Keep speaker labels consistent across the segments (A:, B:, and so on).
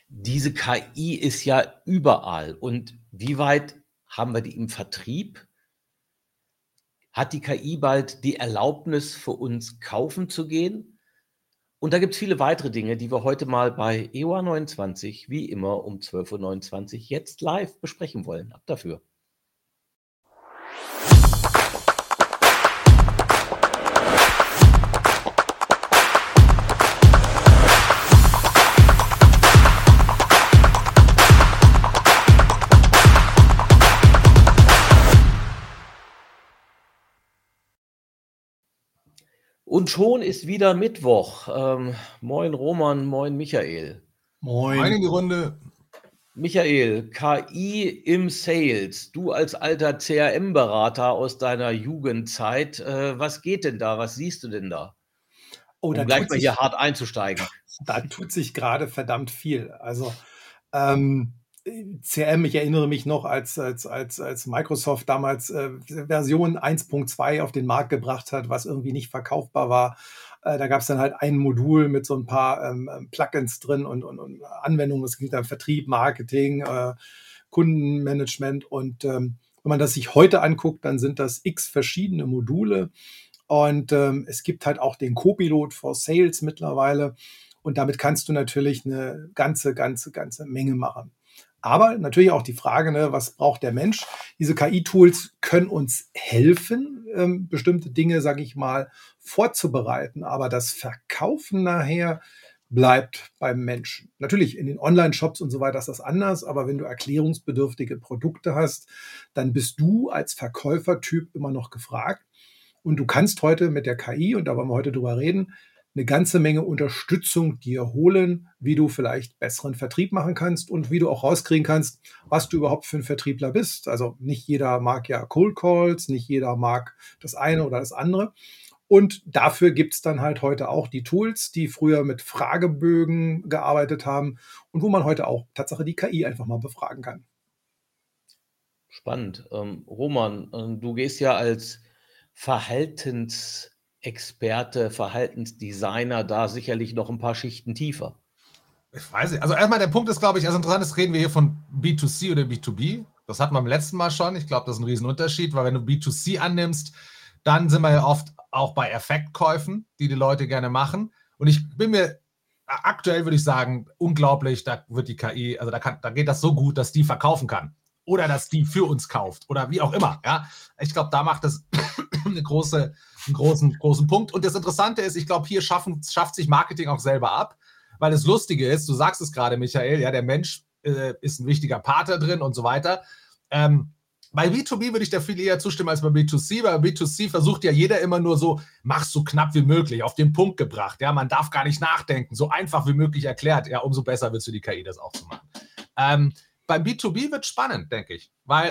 A: Diese KI ist ja überall. Und wie weit haben wir die im Vertrieb? Hat die KI bald die Erlaubnis für uns kaufen zu gehen? Und da gibt es viele weitere Dinge, die wir heute mal bei EOA 29, wie immer um 12:29 Uhr jetzt live besprechen wollen. Ab dafür. Und schon ist wieder Mittwoch. Moin Roman, moin Michael.
B: Moin in die Runde.
A: Michael, KI im Sales. Du als alter CRM-Berater aus deiner Jugendzeit, was geht denn da? Was siehst du denn da?
C: Oh,
A: Um gleich mal hier hart einzusteigen.
C: Da tut sich gerade verdammt viel. Also CRM, ich erinnere mich noch, als Microsoft damals Version 1.2 auf den Markt gebracht hat, was irgendwie nicht verkaufbar war. Da gab es dann halt ein Modul mit so ein paar Plugins drin und Anwendungen. Es ging dann Vertrieb, Marketing, Kundenmanagement. Und wenn man das sich heute anguckt, dann sind das x verschiedene Module. Und es gibt halt auch den Copilot for Sales mittlerweile. Und damit kannst du natürlich eine ganze Menge machen. Aber natürlich auch die Frage, ne, was braucht der Mensch? Diese KI-Tools können uns helfen, bestimmte Dinge, sage ich mal, vorzubereiten. Aber das Verkaufen nachher bleibt beim Menschen. Natürlich in den Online-Shops und so weiter ist das anders. Aber wenn du erklärungsbedürftige Produkte hast, dann bist du als Verkäufertyp immer noch gefragt. Und du kannst heute mit der KI, und da wollen wir heute drüber reden, eine ganze Menge Unterstützung dir holen, wie du vielleicht besseren Vertrieb machen kannst und wie du auch rauskriegen kannst, was du überhaupt für ein Vertriebler bist. Also nicht jeder mag ja Cold Calls, nicht jeder mag das eine oder das andere. Und dafür gibt es dann halt heute auch die Tools, die früher mit Fragebögen gearbeitet haben und wo man heute auch Tatsache die KI einfach mal befragen kann.
A: Spannend. Roman, du gehst ja als Verhaltensexperte, Verhaltensdesigner da sicherlich noch ein paar Schichten tiefer.
B: Ich weiß nicht. Also erstmal der Punkt ist, glaube ich, also interessant ist, reden wir hier von B2C oder B2B. Das hatten wir beim letzten Mal schon. Ich glaube, das ist ein Riesenunterschied, weil wenn du B2C annimmst, dann sind wir ja oft auch bei Effektkäufen, die Leute gerne machen. Und ich bin mir aktuell, würde ich sagen, unglaublich, da wird die KI, also da geht das so gut, dass die verkaufen kann. Oder dass die für uns kauft. Oder wie auch immer. Ja? Ich glaube, da macht das einen großen Punkt. Und das Interessante ist, ich glaube, hier schafft sich Marketing auch selber ab. Weil das Lustige ist, du sagst es gerade, Michael, ja, der Mensch ist ein wichtiger Part da drin und so weiter. Bei B2B würde ich da viel eher zustimmen als bei B2C, weil bei B2C versucht ja jeder immer nur so, mach so knapp wie möglich, auf den Punkt gebracht. Ja, man darf gar nicht nachdenken, so einfach wie möglich erklärt. Ja, umso besser willst du die KI das auch zu machen. Beim B2B wird es spannend, denke ich, weil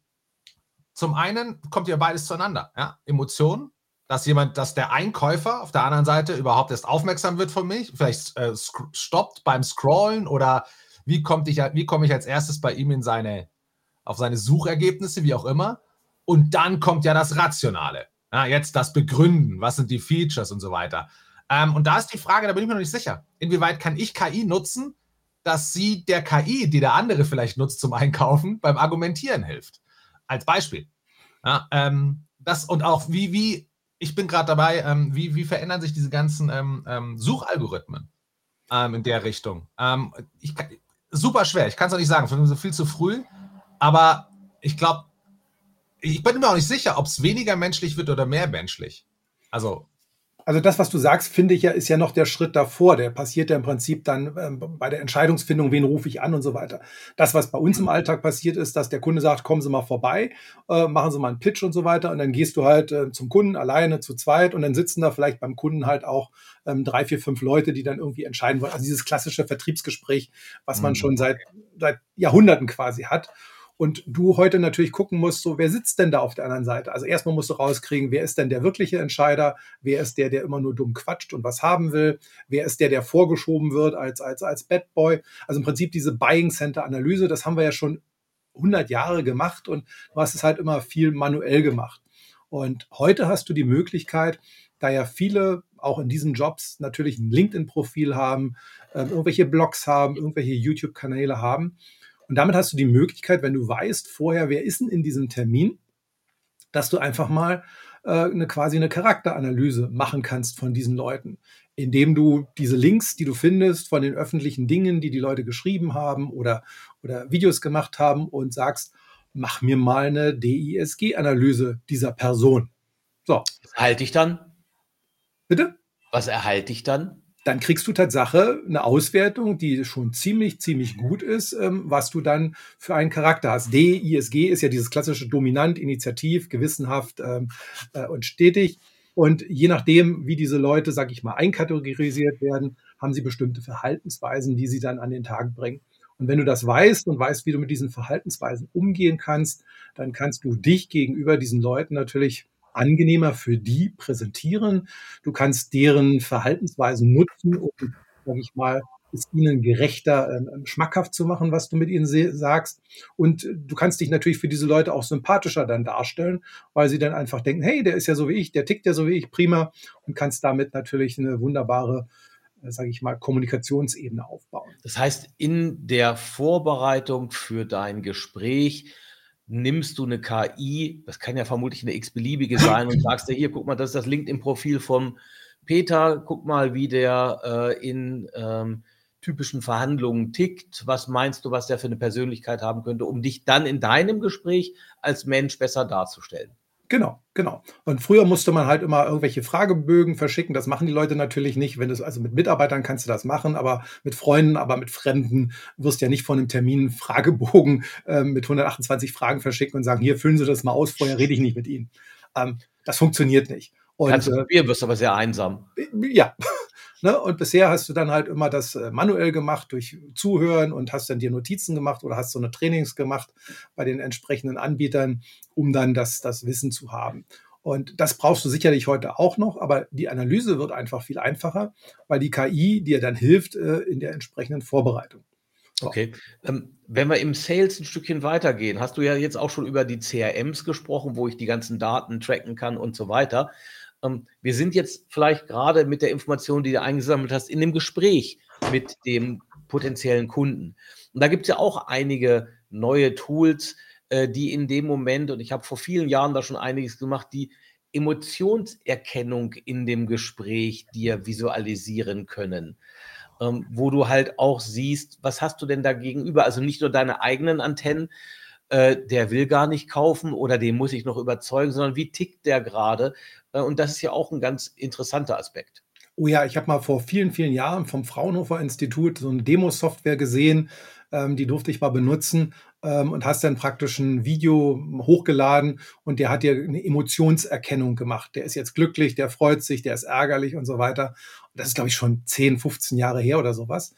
B: zum einen kommt ja beides zueinander. Ja? Emotionen, dass der Einkäufer auf der anderen Seite überhaupt erst aufmerksam wird von mich, vielleicht stoppt beim Scrollen oder wie komme ich als erstes bei ihm auf seine Suchergebnisse, wie auch immer. Und dann kommt ja das Rationale. Ja, jetzt das Begründen, was sind die Features und so weiter. Und da ist die Frage, da bin ich mir noch nicht sicher, inwieweit kann ich KI nutzen, dass sie der KI, die der andere vielleicht nutzt zum Einkaufen, beim Argumentieren hilft. Als Beispiel. Ja, das und auch ich bin gerade dabei, wie verändern sich diese ganzen Suchalgorithmen in der Richtung? Super schwer, ich kann es auch nicht sagen, viel zu früh, aber ich glaube, ich bin mir auch nicht sicher, ob es weniger menschlich wird oder mehr menschlich.
C: Also das, was du sagst, finde ich ja, ist ja noch der Schritt davor. Der passiert ja im Prinzip dann bei der Entscheidungsfindung, wen rufe ich an und so weiter. Das, was bei uns im Alltag passiert ist, dass der Kunde sagt, kommen Sie mal vorbei, machen Sie mal einen Pitch und so weiter. Und dann gehst du halt zum Kunden alleine, zu zweit. Und dann sitzen da vielleicht beim Kunden halt auch 3, 4, 5 Leute, die dann irgendwie entscheiden wollen. Also dieses klassische Vertriebsgespräch, was man schon seit Jahrhunderten quasi hat. Und du heute natürlich gucken musst, so, wer sitzt denn da auf der anderen Seite? Also erstmal musst du rauskriegen, wer ist denn der wirkliche Entscheider? Wer ist der immer nur dumm quatscht und was haben will? Wer ist der vorgeschoben wird als Bad Boy? Also im Prinzip diese Buying Center Analyse, das haben wir ja schon 100 Jahre gemacht und du hast es halt immer viel manuell gemacht. Und heute hast du die Möglichkeit, da ja viele auch in diesen Jobs natürlich ein LinkedIn-Profil haben, irgendwelche Blogs haben, irgendwelche YouTube-Kanäle haben. Und damit hast du die Möglichkeit, wenn du weißt vorher, wer ist denn in diesem Termin, dass du einfach mal quasi eine Charakteranalyse machen kannst von diesen Leuten, indem du diese Links, die du findest von den öffentlichen Dingen, die die Leute geschrieben haben oder Videos gemacht haben und sagst, mach mir mal eine DISG-Analyse dieser Person. So,
A: Was erhalte ich dann?
C: bitte?
A: Was erhalte ich dann?
C: Dann kriegst du Tatsache eine Auswertung, die schon ziemlich gut ist, was du dann für einen Charakter hast. DISG ist ja dieses klassische dominant, initiativ, gewissenhaft und stetig. Und je nachdem, wie diese Leute, sag ich mal, einkategorisiert werden, haben sie bestimmte Verhaltensweisen, die sie dann an den Tag bringen. Und wenn du das weißt und weißt, wie du mit diesen Verhaltensweisen umgehen kannst, dann kannst du dich gegenüber diesen Leuten natürlich angenehmer für die präsentieren. Du kannst deren Verhaltensweisen nutzen, um, sage ich mal, es ihnen gerechter schmackhaft zu machen, was du mit ihnen sagst. Und du kannst dich natürlich für diese Leute auch sympathischer dann darstellen, weil sie dann einfach denken, hey, der ist ja so wie ich, der tickt ja so wie ich, prima. Und kannst damit natürlich eine wunderbare, sage ich mal, Kommunikationsebene aufbauen.
A: Das heißt, in der Vorbereitung für dein Gespräch nimmst du eine KI, das kann ja vermutlich eine x-beliebige sein, und sagst dir, hier, guck mal, das ist das LinkedIn-Profil vom Peter, guck mal, wie der in typischen Verhandlungen tickt. Was meinst du, was der für eine Persönlichkeit haben könnte, um dich dann in deinem Gespräch als Mensch besser darzustellen?
C: Genau. Und früher musste man halt immer irgendwelche Fragebögen verschicken. Das machen die Leute natürlich nicht. Wenn du also mit Mitarbeitern kannst du das machen, aber mit Freunden, aber mit Fremden wirst du ja nicht von einem Termin einen Fragebogen mit 128 Fragen verschicken und sagen, hier, füllen Sie das mal aus, vorher rede ich nicht mit Ihnen. Das funktioniert nicht.
A: Kannst du probieren, wirst aber sehr einsam.
C: Ja. Ne? Und bisher hast du dann halt immer das manuell gemacht durch Zuhören und hast dann dir Notizen gemacht oder hast so eine Trainings gemacht bei den entsprechenden Anbietern, um dann das Wissen zu haben. Und das brauchst du sicherlich heute auch noch, aber die Analyse wird einfach viel einfacher, weil die KI dir dann hilft in der entsprechenden Vorbereitung. So.
A: Okay. Wenn wir im Sales ein Stückchen weitergehen, hast du ja jetzt auch schon über die CRMs gesprochen, wo ich die ganzen Daten tracken kann und so weiter. Wir sind jetzt vielleicht gerade mit der Information, die du eingesammelt hast, in dem Gespräch mit dem potenziellen Kunden. Und da gibt es ja auch einige neue Tools, die in dem Moment, und ich habe vor vielen Jahren da schon einiges gemacht, die Emotionserkennung in dem Gespräch dir visualisieren können. Wo du halt auch siehst, was hast du denn da gegenüber? Also nicht nur deine eigenen Antennen, der will gar nicht kaufen oder den muss ich noch überzeugen, sondern wie tickt der gerade? Und das ist ja auch ein ganz interessanter Aspekt.
C: Oh ja, ich habe mal vor vielen Jahren vom Fraunhofer Institut so eine Demo-Software gesehen, die durfte ich mal benutzen, und hast dann praktisch ein Video hochgeladen und der hat dir eine Emotionserkennung gemacht. Der ist jetzt glücklich, der freut sich, der ist ärgerlich und so weiter. Und das ist, glaube ich, schon 10, 15 Jahre her oder sowas.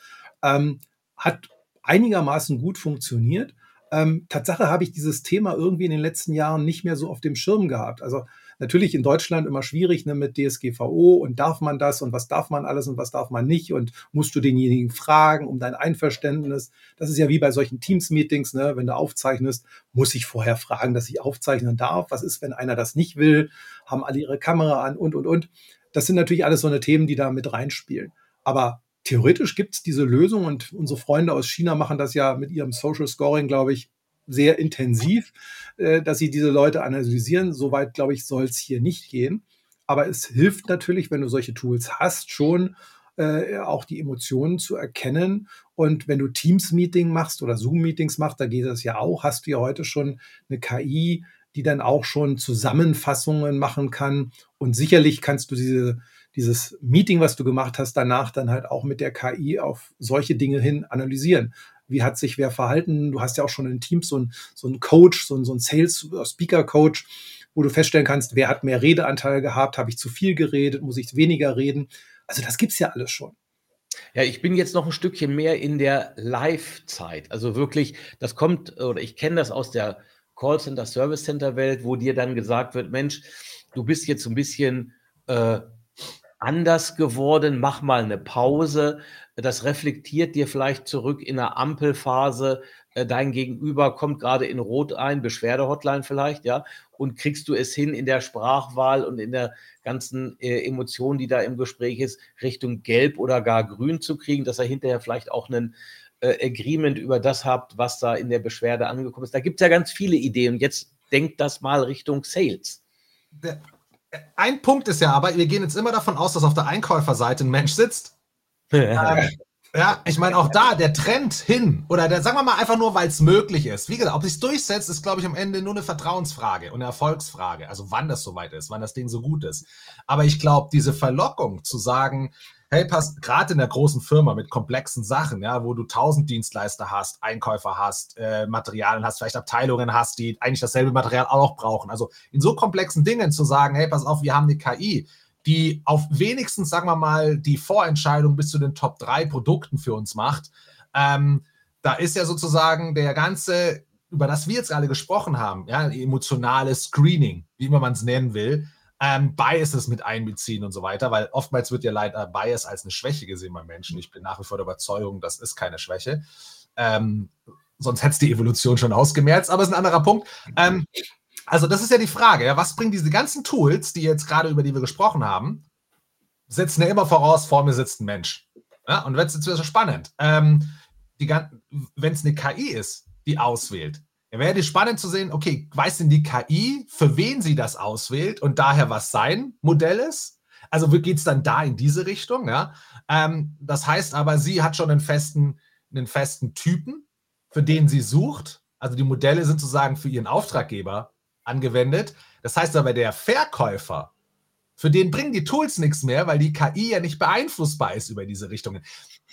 C: Hat einigermaßen gut funktioniert. Tatsache habe ich dieses Thema irgendwie in den letzten Jahren nicht mehr so auf dem Schirm gehabt. Also natürlich in Deutschland immer schwierig, ne, mit DSGVO und darf man das und was darf man alles und was darf man nicht und musst du denjenigen fragen um dein Einverständnis. Das ist ja wie bei solchen Teams-Meetings, ne, wenn du aufzeichnest, muss ich vorher fragen, dass ich aufzeichnen darf. Was ist, wenn einer das nicht will? Haben alle ihre Kamera an und. Das sind natürlich alles so eine Themen, die da mit reinspielen. Aber theoretisch gibt es diese Lösung und unsere Freunde aus China machen das ja mit ihrem Social Scoring, glaube ich, sehr intensiv, dass sie diese Leute analysieren. Soweit, glaube ich, soll es hier nicht gehen. Aber es hilft natürlich, wenn du solche Tools hast, schon auch die Emotionen zu erkennen. Und wenn du Teams-Meeting machst oder Zoom-Meetings machst, da geht das ja auch, hast du ja heute schon eine KI, die dann auch schon Zusammenfassungen machen kann. Und sicherlich kannst du dieses Meeting, was du gemacht hast, danach dann halt auch mit der KI auf solche Dinge hin analysieren. Wie hat sich wer verhalten? Du hast ja auch schon in Teams so einen Coach, so einen Sales-Speaker-Coach, wo du feststellen kannst, wer hat mehr Redeanteil gehabt? Habe ich zu viel geredet? Muss ich weniger reden? Also das gibt's ja alles schon.
A: Ja, ich bin jetzt noch ein Stückchen mehr in der Live-Zeit. Also wirklich, das kommt, oder ich kenne das aus der Callcenter, Service Center Welt, wo dir dann gesagt wird, Mensch, du bist jetzt so ein bisschen anders geworden, mach mal eine Pause. Das reflektiert dir vielleicht zurück in einer Ampelphase, dein Gegenüber kommt gerade in Rot ein, Beschwerde-Hotline vielleicht, ja, und kriegst du es hin, in der Sprachwahl und in der ganzen Emotion, die da im Gespräch ist, Richtung Gelb oder gar Grün zu kriegen, dass er hinterher vielleicht auch einen Agreement über das habt, was da in der Beschwerde angekommen ist. Da gibt es ja ganz viele Ideen. Und jetzt denkt das mal Richtung Sales.
B: Ein Punkt ist ja aber, wir gehen jetzt immer davon aus, dass auf der Einkäuferseite ein Mensch sitzt. Ja, ich meine auch da, der Trend hin, oder sagen wir mal einfach nur, weil es möglich ist. Wie gesagt, ob es sich durchsetzt, ist, glaube ich, am Ende nur eine Vertrauensfrage und eine Erfolgsfrage. Also wann das soweit ist, wann das Ding so gut ist. Aber ich glaube, diese Verlockung zu sagen, hey, passt gerade in der großen Firma mit komplexen Sachen, ja, wo du 1000 Dienstleister hast, Einkäufer hast, Materialien hast, vielleicht Abteilungen hast, die eigentlich dasselbe Material auch brauchen. Also in so komplexen Dingen zu sagen, hey, pass auf, wir haben eine KI, die auf wenigstens, sagen wir mal, die Vorentscheidung bis zu den Top 3 Produkten für uns macht. Da ist ja sozusagen der ganze, über das wir jetzt alle gesprochen haben, ja, emotionale Screening, wie immer man es nennen will, Biases mit einbeziehen und so weiter, weil oftmals wird ja leider Bias als eine Schwäche gesehen bei Menschen. Ich bin nach wie vor der Überzeugung, das ist keine Schwäche. Sonst hätte es die Evolution schon ausgemerzt, aber ist ein anderer Punkt. Also das ist ja die Frage, ja, was bringen diese ganzen Tools, die jetzt gerade über die wir gesprochen haben, setzen ja immer voraus, vor mir sitzt ein Mensch. Ja, und jetzt wird es spannend. Wenn es eine KI ist, die auswählt, wäre es spannend zu sehen, okay, weiß denn die KI, für wen sie das auswählt und daher was sein Modell ist? Also geht es dann da in diese Richtung? Ja? Das heißt aber, sie hat schon einen festen Typen, für den sie sucht. Also die Modelle sind sozusagen für ihren Auftraggeber angewendet. Das heißt aber, der Verkäufer, für den bringen die Tools nichts mehr, weil die KI ja nicht beeinflussbar ist über diese Richtungen.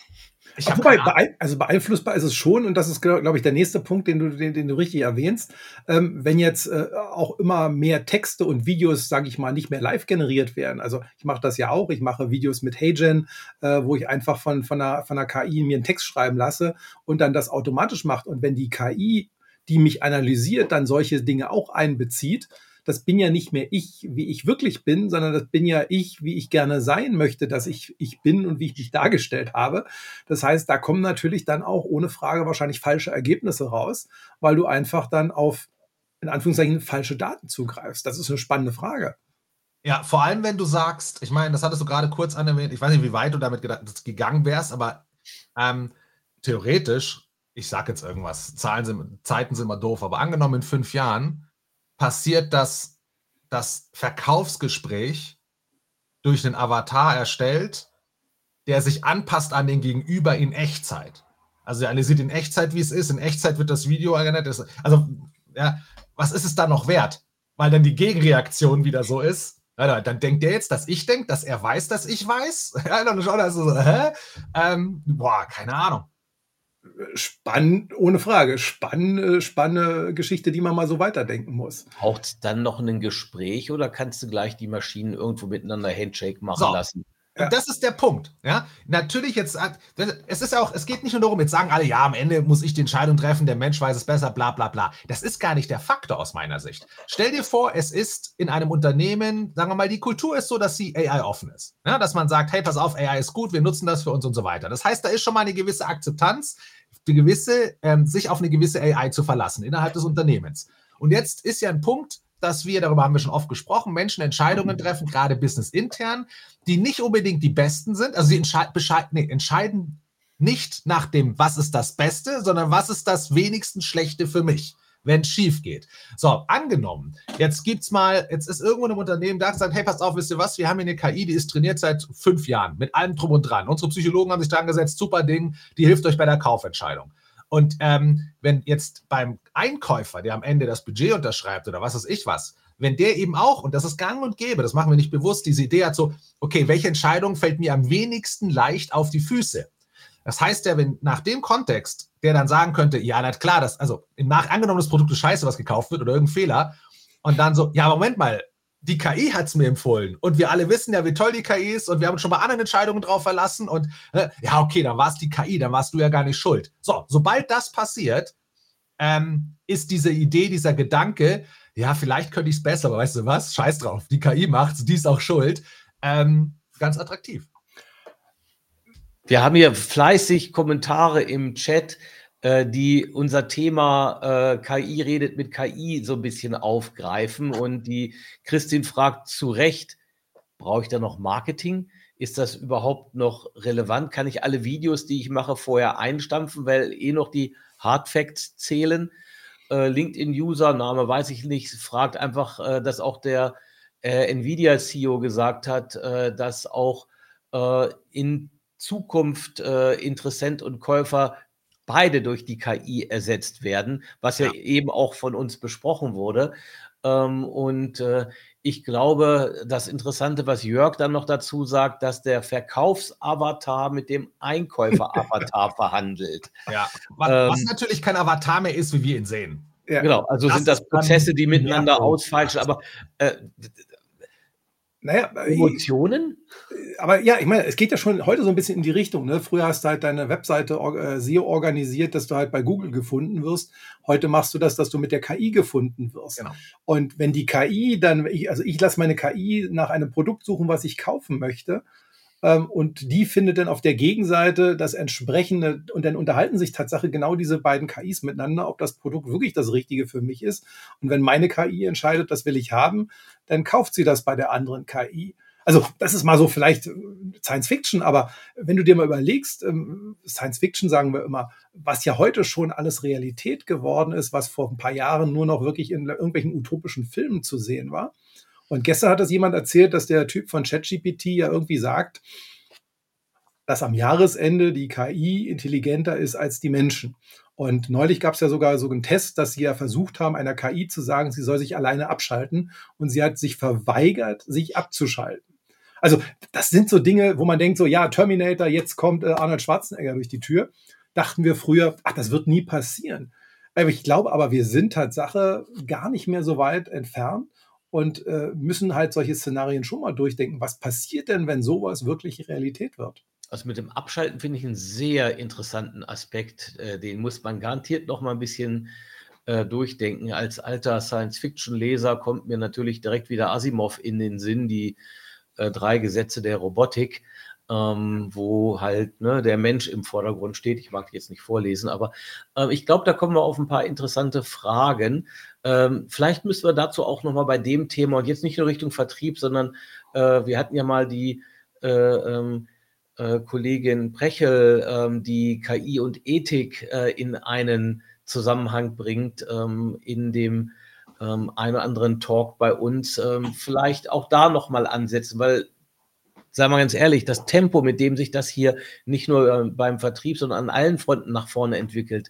C: Beeinflussbar ist es schon, und das ist, glaube ich, der nächste Punkt, den du richtig erwähnst. Wenn jetzt auch immer mehr Texte und Videos, sage ich mal, nicht mehr live generiert werden. Also ich mache das ja auch. Ich mache Videos mit HeyGen, wo ich einfach von einer KI mir einen Text schreiben lasse und dann das automatisch macht. Und wenn die KI, die mich analysiert, dann solche Dinge auch einbezieht, das bin ja nicht mehr ich, wie ich wirklich bin, sondern das bin ja ich, wie ich gerne sein möchte, dass ich bin und wie ich mich dargestellt habe. Das heißt, da kommen natürlich dann auch ohne Frage wahrscheinlich falsche Ergebnisse raus, weil du einfach dann auf, in Anführungszeichen, falsche Daten zugreifst. Das ist eine spannende Frage.
B: Ja, vor allem, wenn du sagst, ich meine, das hattest du gerade kurz erwähnt, ich weiß nicht, wie weit du damit gegangen wärst, aber theoretisch, ich sage jetzt irgendwas, Zeiten sind immer doof, aber angenommen in 5 Jahren passiert das Verkaufsgespräch durch einen Avatar erstellt, der sich anpasst an den Gegenüber in Echtzeit. Also er analysiert in Echtzeit, wie es ist. In Echtzeit wird das Video erinnert. Also, ja, was ist es dann noch wert? Weil dann die Gegenreaktion wieder so ist. Ja, dann denkt er jetzt, dass ich denke, dass er weiß, dass ich weiß. Ja, dann schaut er so, keine Ahnung.
C: Spannend, ohne Frage. Spannende Geschichte, die man mal so weiterdenken muss.
A: Braucht es dann noch ein Gespräch oder kannst du gleich die Maschinen irgendwo miteinander Handshake machen lassen?
B: Und das ist der Punkt. Ja? Natürlich jetzt, es geht nicht nur darum, jetzt sagen alle, ja, am Ende muss ich die Entscheidung treffen, der Mensch weiß es besser, bla bla bla. Das ist gar nicht der Faktor aus meiner Sicht. Stell dir vor, es ist in einem Unternehmen, sagen wir mal, die Kultur ist so, dass sie AI offen ist. Ja? Dass man sagt, hey, pass auf, AI ist gut, wir nutzen das für uns und so weiter. Das heißt, da ist schon mal eine gewisse Akzeptanz, sich auf eine gewisse AI zu verlassen innerhalb des Unternehmens. Und jetzt ist ja ein Punkt, dass darüber haben wir schon oft gesprochen, Menschen Entscheidungen treffen, gerade businessintern, die nicht unbedingt die besten sind. Also sie entscheiden nicht nach dem, was ist das Beste, sondern was ist das wenigstens Schlechte für mich, wenn es schief geht. So, angenommen, jetzt ist irgendwo in einem Unternehmen da gesagt, hey, passt auf, wisst ihr was, wir haben hier eine KI, die ist trainiert seit 5 Jahren, mit allem drum und dran. Unsere Psychologen haben sich dran gesetzt, super Ding, die hilft euch bei der Kaufentscheidung. Und wenn jetzt beim Einkäufer, der am Ende das Budget unterschreibt oder was weiß ich was, wenn der eben auch, und das ist gang und gäbe, das machen wir nicht bewusst, diese Idee hat so, okay, welche Entscheidung fällt mir am wenigsten leicht auf die Füße? Das heißt ja, wenn nach dem Kontext der dann sagen könnte, ja, na klar, angenommen, das Produkt ist scheiße, was gekauft wird oder irgendein Fehler, und dann so, ja, Moment mal, die KI hat es mir empfohlen und wir alle wissen ja, wie toll die KI ist und wir haben uns schon bei anderen Entscheidungen drauf verlassen und ja, okay, dann war es die KI, dann warst du ja gar nicht schuld. So, sobald das passiert, ist diese Idee, dieser Gedanke, ja, vielleicht könnte ich es besser, aber weißt du was, scheiß drauf, die KI macht's, die ist auch schuld, ganz attraktiv.
A: Wir haben hier fleißig Kommentare im Chat. die unser Thema KI redet mit KI so ein bisschen aufgreifen. Und die Christin fragt zu Recht, brauche ich da noch Marketing? Ist das überhaupt noch relevant? Kann ich alle Videos, die ich mache, vorher einstampfen, weil noch die Hardfacts zählen? LinkedIn-User, Name weiß ich nicht, fragt einfach, dass auch der Nvidia-CEO gesagt hat, dass auch in Zukunft Interessent und Käufer beide durch die KI ersetzt werden, was ja eben auch von uns besprochen wurde. Und ich glaube, das Interessante, was Jörg dann noch dazu sagt, dass der Verkaufsavatar mit dem Einkäuferavatar verhandelt.
B: Ja, was natürlich kein Avatar mehr ist, wie wir ihn sehen.
A: Ja. Genau, also sind das Prozesse, die miteinander ausfeilschen, aber Emotionen?
C: Aber ja, ich meine, es geht ja schon heute so ein bisschen in die Richtung. Ne? Früher hast du halt deine Webseite SEO organisiert, dass du halt bei Google gefunden wirst. Heute machst du das, dass du mit der KI gefunden wirst.
B: Genau.
C: Und wenn die KI dann, ich lasse meine KI nach einem Produkt suchen, was ich kaufen möchte, und die findet dann auf der Gegenseite das entsprechende, und dann unterhalten sich tatsächlich genau diese beiden KIs miteinander, ob das Produkt wirklich das Richtige für mich ist. Und wenn meine KI entscheidet, das will ich haben, dann kauft sie das bei der anderen KI. Also das ist mal so vielleicht Science Fiction, aber wenn du dir mal überlegst, Science Fiction sagen wir immer, was ja heute schon alles Realität geworden ist, was vor ein paar Jahren nur noch wirklich in irgendwelchen utopischen Filmen zu sehen war. Und gestern hat das jemand erzählt, dass der Typ von ChatGPT ja irgendwie sagt, dass am Jahresende die KI intelligenter ist als die Menschen. Und neulich gab es ja sogar so einen Test, dass sie ja versucht haben, einer KI zu sagen, sie soll sich alleine abschalten. Und sie hat sich verweigert, sich abzuschalten. Also das sind so Dinge, wo man denkt so, ja, Terminator, jetzt kommt Arnold Schwarzenegger durch die Tür. Dachten wir früher, ach, das wird nie passieren. Ich glaube aber, wir sind Tatsache gar nicht mehr so weit entfernt und müssen halt solche Szenarien schon mal durchdenken. Was passiert denn, wenn sowas wirklich Realität wird?
A: Also mit dem Abschalten finde ich einen sehr interessanten Aspekt. Den muss man garantiert noch mal ein bisschen durchdenken. Als alter Science-Fiction-Leser kommt mir natürlich direkt wieder Asimov in den Sinn, die 3 Gesetze der Robotik, wo halt der Mensch im Vordergrund steht. Ich mag die jetzt nicht vorlesen, aber ich glaube, da kommen wir auf ein paar interessante Fragen. Vielleicht müssen wir dazu auch noch mal bei dem Thema, und jetzt nicht nur Richtung Vertrieb, sondern wir hatten ja mal die Kollegin Prechel, die KI und Ethik in einen Zusammenhang bringt, in dem einen oder anderen Talk bei uns, vielleicht auch da nochmal ansetzen, weil, sagen wir ganz ehrlich, das Tempo, mit dem sich das hier nicht nur beim Vertrieb, sondern an allen Fronten nach vorne entwickelt,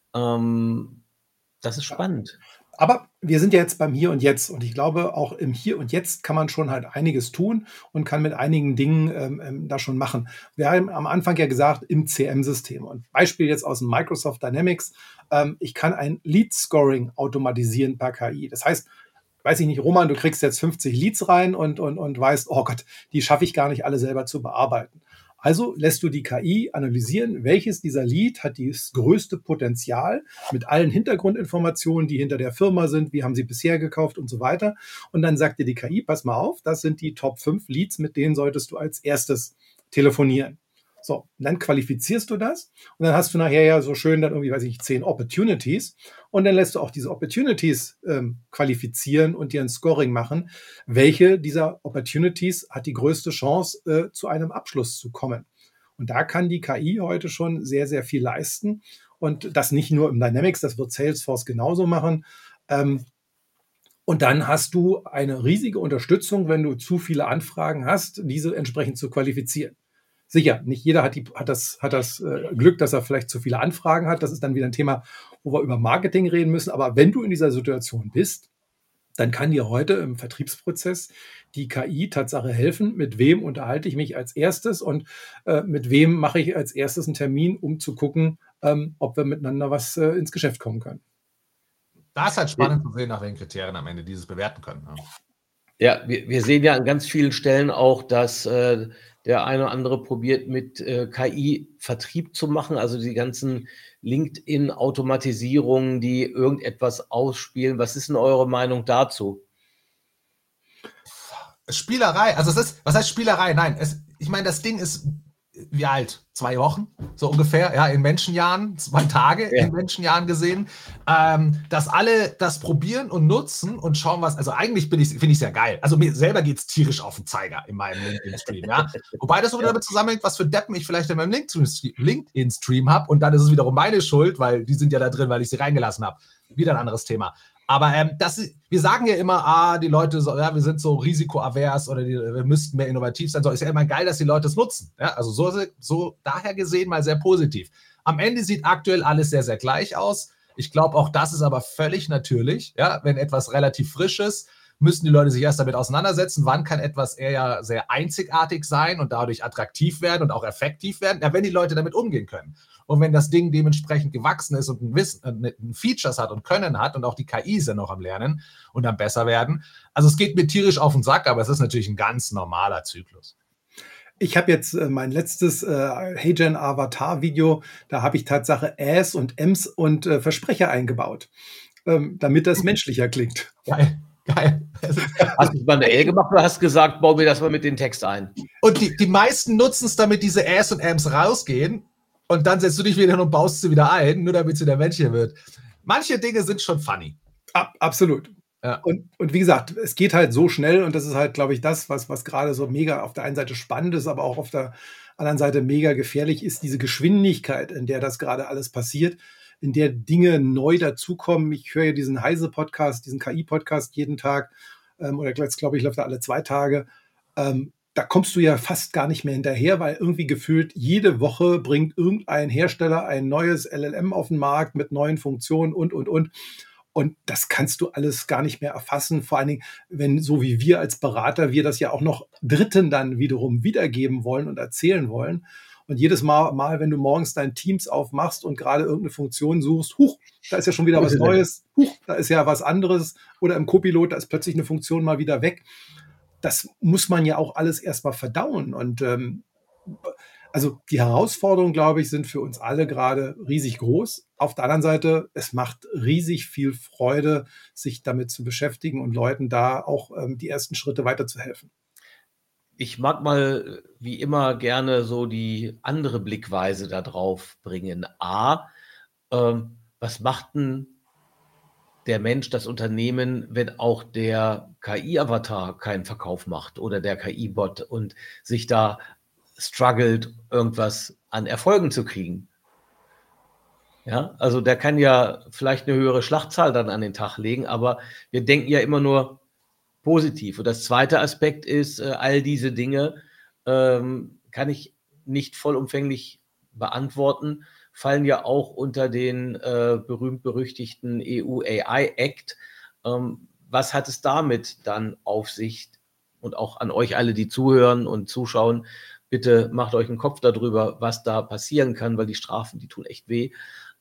A: das ist spannend.
C: Aber wir sind ja jetzt beim Hier und Jetzt und ich glaube, auch im Hier und Jetzt kann man schon halt einiges tun und kann mit einigen Dingen da schon machen. Wir haben am Anfang ja gesagt, im CM-System. Und Beispiel jetzt aus dem Microsoft Dynamics, ich kann ein Lead-Scoring automatisieren per KI. Das heißt, weiß ich nicht, Roman, du kriegst jetzt 50 Leads rein und weißt, oh Gott, die schaffe ich gar nicht alle selber zu bearbeiten. Also lässt du die KI analysieren, welches dieser Lead hat das größte Potenzial mit allen Hintergrundinformationen, die hinter der Firma sind, wie haben sie bisher gekauft und so weiter. Und dann sagt dir die KI, pass mal auf, das sind die Top 5 Leads, mit denen solltest du als erstes telefonieren. So, und dann qualifizierst du das und dann hast du nachher ja so schön dann irgendwie, weiß ich nicht, 10 Opportunities und dann lässt du auch diese Opportunities qualifizieren und dir ein Scoring machen. Welche dieser Opportunities hat die größte Chance, zu einem Abschluss zu kommen? Und da kann die KI heute schon sehr, sehr viel leisten und das nicht nur im Dynamics, das wird Salesforce genauso machen. Und dann hast du eine riesige Unterstützung, wenn du zu viele Anfragen hast, diese entsprechend zu qualifizieren. Sicher, nicht jeder hat das Glück, dass er vielleicht zu viele Anfragen hat. Das ist dann wieder ein Thema, wo wir über Marketing reden müssen. Aber wenn du in dieser Situation bist, dann kann dir heute im Vertriebsprozess die KI Tatsache helfen, mit wem unterhalte ich mich als erstes und mit wem mache ich als erstes einen Termin, um zu gucken, ob wir miteinander was ins Geschäft kommen können.
B: Da ist halt spannend zu sehen, nach welchen Kriterien am Ende dieses bewerten können.
A: Ja, wir sehen ja an ganz vielen Stellen auch, dass der eine oder andere probiert, mit KI Vertrieb zu machen, also die ganzen LinkedIn-Automatisierungen, die irgendetwas ausspielen. Was ist denn eure Meinung dazu?
B: Spielerei, also es ist, was heißt Spielerei? Nein, ich meine, das Ding ist wie alt? 2 Wochen, so ungefähr, ja, in Menschenjahren, 2 Tage in Menschenjahren gesehen, dass alle das probieren und nutzen und schauen, was, also eigentlich finde ich es ja geil. Also mir selber geht es tierisch auf den Zeiger in meinem LinkedIn-Stream, ja. Wobei das so wieder damit zusammenhängt, was für Deppen ich vielleicht in meinem LinkedIn-Stream habe und dann ist es wiederum meine Schuld, weil die sind ja da drin, weil ich sie reingelassen habe. Wieder ein anderes Thema. Aber wir sagen ja immer, die Leute, ja, wir sind so risikoavers oder wir müssten mehr innovativ sein. So, ist ja immer geil, dass die Leute es nutzen. Ja, also so daher gesehen mal sehr positiv. Am Ende sieht aktuell alles sehr, sehr gleich aus. Ich glaube, auch das ist aber völlig natürlich. Ja, wenn etwas relativ frisch ist, müssen die Leute sich erst damit auseinandersetzen, wann kann etwas eher sehr einzigartig sein und dadurch attraktiv werden und auch effektiv werden, ja, wenn die Leute damit umgehen können. Und wenn das Ding dementsprechend gewachsen ist und ein Features hat und Können hat und auch die KIs sind noch am Lernen und am besser werden. Also es geht mir tierisch auf den Sack, aber es ist natürlich ein ganz normaler Zyklus.
C: Ich habe jetzt mein letztes HeyGen Avatar-Video, da habe ich Tatsache Äs und Ems und Versprecher eingebaut, damit das menschlicher klingt.
B: Geil.
A: Hast du manuell gemacht oder hast gesagt, bau mir das mal mit dem Text ein?
B: Und die meisten nutzen es, damit diese Äs und Ems rausgehen. Und dann setzt du dich wieder hin und baust sie wieder ein, nur damit sie der Mensch hier wird. Manche Dinge sind schon funny.
C: Absolut.
B: Ja.
C: Und wie gesagt, es geht halt so schnell und das ist halt, glaube ich, das, was gerade so mega auf der einen Seite spannend ist, aber auch auf der anderen Seite mega gefährlich ist, diese Geschwindigkeit, in der das gerade alles passiert, in der Dinge neu dazukommen. Ich höre ja diesen Heise-Podcast, diesen KI-Podcast jeden Tag oder jetzt, glaube ich, läuft er alle 2 Tage. Da kommst du ja fast gar nicht mehr hinterher, weil irgendwie gefühlt jede Woche bringt irgendein Hersteller ein neues LLM auf den Markt mit neuen Funktionen und. Und das kannst du alles gar nicht mehr erfassen. Vor allen Dingen, wenn so wie wir als Berater, wir das ja auch noch Dritten dann wiederum wiedergeben wollen und erzählen wollen. Und jedes Mal, wenn du morgens dein Teams aufmachst und gerade irgendeine Funktion suchst, da ist ja schon wieder was Neues, da ist ja was anderes. Oder im Copilot, da ist plötzlich eine Funktion mal wieder weg. Das muss man ja auch alles erstmal verdauen. Und also die Herausforderungen, glaube ich, sind für uns alle gerade riesig groß. Auf der anderen Seite, es macht riesig viel Freude, sich damit zu beschäftigen und Leuten da auch die ersten Schritte weiterzuhelfen.
A: Ich mag mal wie immer gerne so die andere Blickweise da drauf bringen. Was macht denn der Mensch, das Unternehmen, wenn auch der KI-Avatar keinen Verkauf macht oder der KI-Bot und sich da struggelt, irgendwas an Erfolgen zu kriegen? Ja, also der kann ja vielleicht eine höhere Schlachtzahl dann an den Tag legen, aber wir denken ja immer nur positiv. Und das zweite Aspekt ist, all diese Dinge kann ich nicht vollumfänglich beantworten, fallen ja auch unter den berühmt-berüchtigten EU AI Act. Was hat es damit dann auf sich? Und auch an euch alle, die zuhören und zuschauen, bitte macht euch einen Kopf darüber, was da passieren kann, weil die Strafen, die tun echt weh.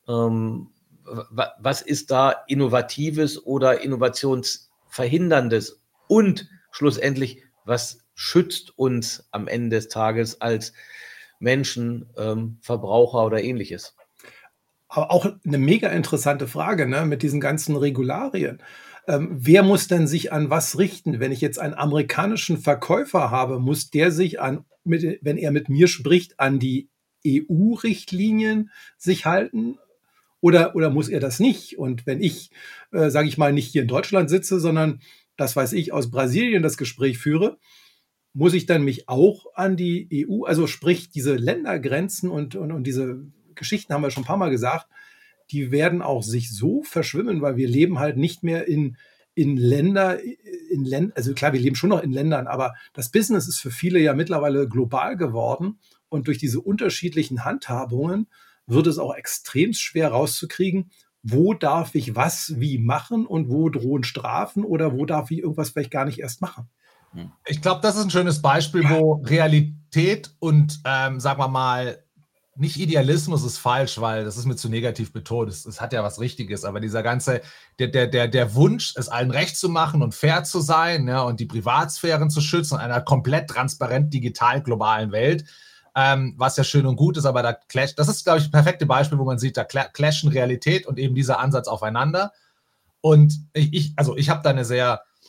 A: Was ist da Innovatives oder Innovationsverhinderndes? Und schlussendlich, was schützt uns am Ende des Tages als Menschen, Verbraucher oder Ähnliches?
C: Aber auch eine mega interessante Frage, ne, mit diesen ganzen Regularien. Wer muss denn sich an was richten? Wenn ich jetzt einen amerikanischen Verkäufer habe, muss der sich wenn er mit mir spricht, an die EU-Richtlinien sich halten? Oder muss er das nicht? Und wenn ich, sage ich mal, nicht hier in Deutschland sitze, sondern, das weiß ich, aus Brasilien das Gespräch führe, muss ich dann mich auch an die EU, also sprich diese Ländergrenzen und diese Geschichten haben wir schon ein paar Mal gesagt, die werden auch sich so verschwimmen, weil wir leben halt nicht mehr in Ländern, also klar, wir leben schon noch in Ländern, aber das Business ist für viele ja mittlerweile global geworden und durch diese unterschiedlichen Handhabungen wird es auch extrem schwer rauszukriegen, wo darf ich was wie machen und wo drohen Strafen oder wo darf ich irgendwas vielleicht gar nicht erst machen.
B: Ich glaube, das ist ein schönes Beispiel, wo Realität und, sagen wir mal, nicht Idealismus ist falsch, weil das ist mir zu negativ betont. Es hat ja was Richtiges, aber dieser ganze, der Wunsch, es allen recht zu machen und fair zu sein, ja, und die Privatsphären zu schützen in einer komplett transparent digital globalen Welt, was ja schön und gut ist, aber da clasht, das ist, glaube ich, das perfekte Beispiel, wo man sieht, da clashen Realität und eben dieser Ansatz aufeinander. Und ich habe da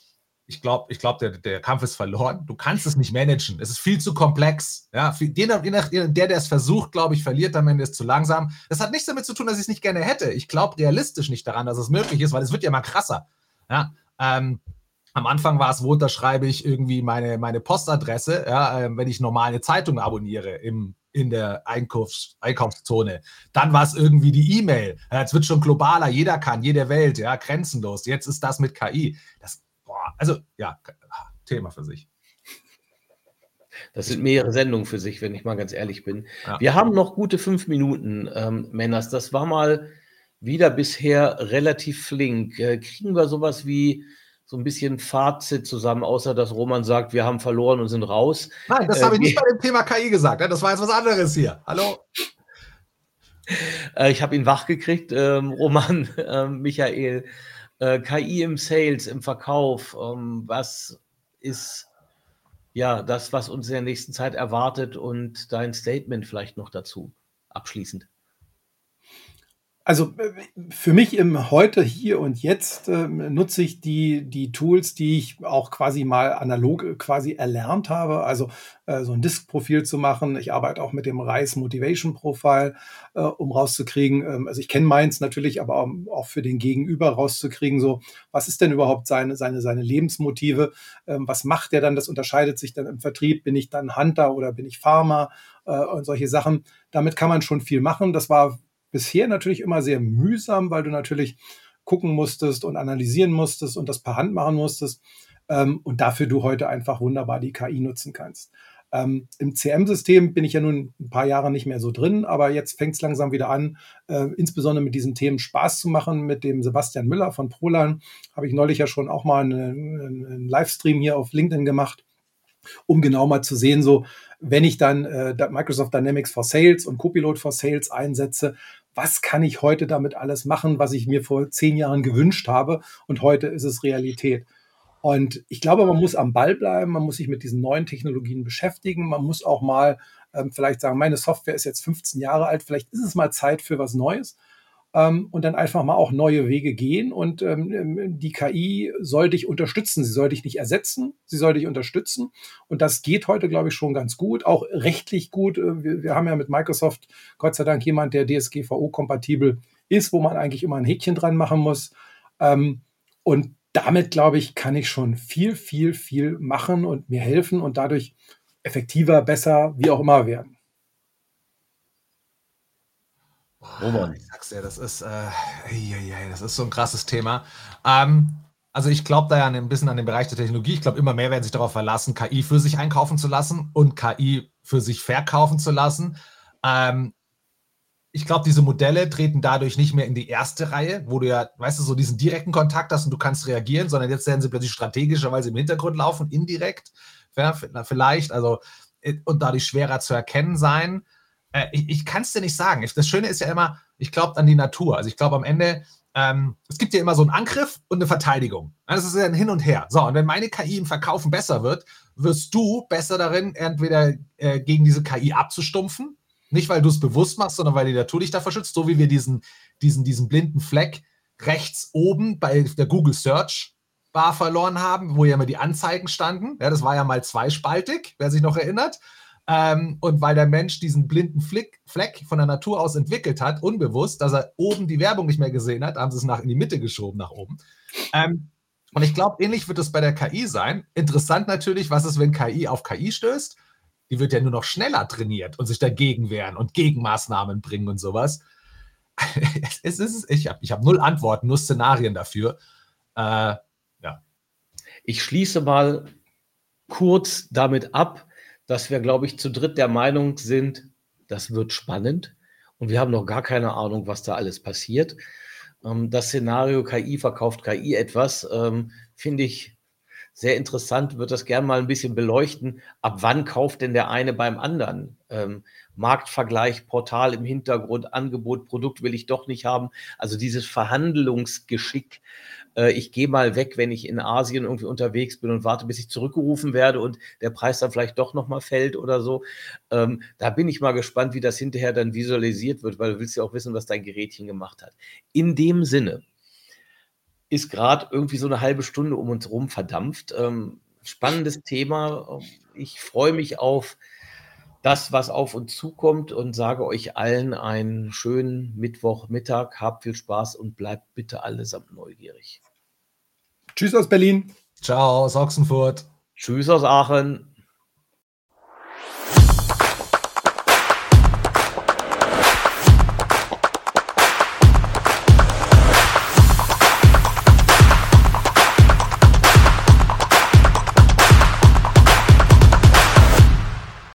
B: ich glaube, der Kampf ist verloren. Du kannst es nicht managen. Es ist viel zu komplex. Ja, der es versucht, glaube ich, verliert am Ende, ist zu langsam. Das hat nichts damit zu tun, dass ich es nicht gerne hätte. Ich glaube realistisch nicht daran, dass es möglich ist, weil es wird ja mal krasser. Ja, am Anfang war es, wo unterschreibe ich irgendwie meine Postadresse, ja, wenn ich normal eine Zeitung abonniere in der Einkaufszone. Dann war es irgendwie die E-Mail. Ja, jetzt wird schon globaler, jeder kann, jede Welt, ja, grenzenlos. Jetzt ist das mit KI. Also, ja, Thema für sich.
A: Das sind mehrere Sendungen für sich, wenn ich mal ganz ehrlich bin.
B: Ja.
A: Wir haben noch gute 5 Minuten, Männers. Das war mal wieder bisher relativ flink. Kriegen wir sowas wie so ein bisschen Fazit zusammen, außer dass Roman sagt, wir haben verloren und sind raus?
B: Nein, das habe ich nicht bei dem Thema KI gesagt. Das war jetzt was anderes hier. Hallo?
A: Ich habe ihn wach gekriegt, Roman, Michael. KI im Sales, im Verkauf, was ist ja das, was uns in der nächsten Zeit erwartet, und dein Statement vielleicht noch dazu abschließend?
C: Also für mich im Heute, Hier und Jetzt nutze ich die Tools, die ich auch quasi mal analog quasi erlernt habe. Also so ein Disk-Profil zu machen. Ich arbeite auch mit dem RISE Motivation Profile, um rauszukriegen. Also ich kenne meins natürlich, aber auch für den Gegenüber rauszukriegen, so was ist denn überhaupt seine Lebensmotive? Was macht der dann? Das unterscheidet sich dann im Vertrieb. Bin ich dann Hunter oder bin ich Farmer? Und solche Sachen. Damit kann man schon viel machen. Das war bisher natürlich immer sehr mühsam, weil du natürlich gucken musstest und analysieren musstest und das per Hand machen musstest, und dafür du heute einfach wunderbar die KI nutzen kannst. Im CM-System bin ich ja nun ein paar Jahre nicht mehr so drin, aber jetzt fängt es langsam wieder an, insbesondere mit diesen Themen Spaß zu machen. Mit dem Sebastian Müller von Prolan habe ich neulich ja schon auch mal einen Livestream hier auf LinkedIn gemacht, um genau mal zu sehen, so wenn ich dann Microsoft Dynamics for Sales und Copilot for Sales einsetze, was kann ich heute damit alles machen, was ich mir vor 10 Jahren gewünscht habe, und heute ist es Realität. Und ich glaube, man muss am Ball bleiben, man muss sich mit diesen neuen Technologien beschäftigen, man muss auch mal vielleicht sagen, meine Software ist jetzt 15 Jahre alt, vielleicht ist es mal Zeit für was Neues. Und dann einfach mal auch neue Wege gehen. Und die KI soll dich unterstützen. Sie soll dich nicht ersetzen, sie soll dich unterstützen. Und das geht heute, glaube ich, schon ganz gut, auch rechtlich gut. Wir haben ja mit Microsoft Gott sei Dank jemand, der DSGVO-kompatibel ist, wo man eigentlich immer ein Häkchen dran machen muss. Und damit, glaube ich, kann ich schon viel, viel, viel machen und mir helfen und dadurch effektiver, besser, wie auch immer werden.
A: Roman.
B: Ich sag's dir, das ist so ein krasses Thema. Also ich glaube da ja ein bisschen an den Bereich der Technologie. Ich glaube, immer mehr werden sich darauf verlassen, KI für sich einkaufen zu lassen und KI für sich verkaufen zu lassen. Ich glaube, diese Modelle treten dadurch nicht mehr in die erste Reihe, wo du ja, weißt du, so diesen direkten Kontakt hast und du kannst reagieren, sondern jetzt werden sie plötzlich strategischerweise im Hintergrund laufen, indirekt, ja, vielleicht, also, und dadurch schwerer zu erkennen sein. Ich kann es dir nicht sagen. Das Schöne ist ja immer, ich glaube an die Natur. Also ich glaube am Ende, es gibt ja immer so einen Angriff und eine Verteidigung. Das ist ja ein Hin und Her. So, und wenn meine KI im Verkaufen besser wird, wirst du besser darin, entweder gegen diese KI abzustumpfen, nicht weil du es bewusst machst, sondern weil die Natur dich davor schützt, so wie wir diesen blinden Fleck rechts oben bei der Google Search Bar verloren haben, wo ja immer die Anzeigen standen. Ja, das war ja mal zweispaltig, wer sich noch erinnert. Und weil der Mensch diesen blinden Fleck von der Natur aus entwickelt hat, unbewusst, dass er oben die Werbung nicht mehr gesehen hat, haben sie es in die Mitte geschoben, nach oben. Und ich glaube, ähnlich wird es bei der KI sein. Interessant natürlich, was ist, wenn KI auf KI stößt? Die wird ja nur noch schneller trainiert und sich dagegen wehren und Gegenmaßnahmen bringen und sowas. Ich hab 0 Antworten, nur Szenarien dafür. Ja.
A: Ich schließe mal kurz damit ab, dass wir, glaube ich, zu dritt der Meinung sind, das wird spannend und wir haben noch gar keine Ahnung, was da alles passiert. Das Szenario KI verkauft KI etwas, finde ich sehr interessant, würde das gerne mal ein bisschen beleuchten. Ab wann kauft denn der eine beim anderen? Marktvergleich, Portal im Hintergrund, Angebot, Produkt will ich doch nicht haben. Also dieses Verhandlungsgeschick. Ich gehe mal weg, wenn ich in Asien irgendwie unterwegs bin und warte, bis ich zurückgerufen werde und der Preis dann vielleicht doch nochmal fällt oder so. Da bin ich mal gespannt, wie das hinterher dann visualisiert wird, weil du willst ja auch wissen, was dein Gerätchen gemacht hat. In dem Sinne, ist gerade irgendwie so eine halbe Stunde um uns rum verdampft. Spannendes Thema. Ich freue mich auf das, was auf uns zukommt und sage euch allen einen schönen Mittwochmittag. Habt viel Spaß und bleibt bitte allesamt neugierig.
C: Tschüss aus Berlin.
B: Ciao aus Ochsenfurt.
A: Tschüss aus Aachen.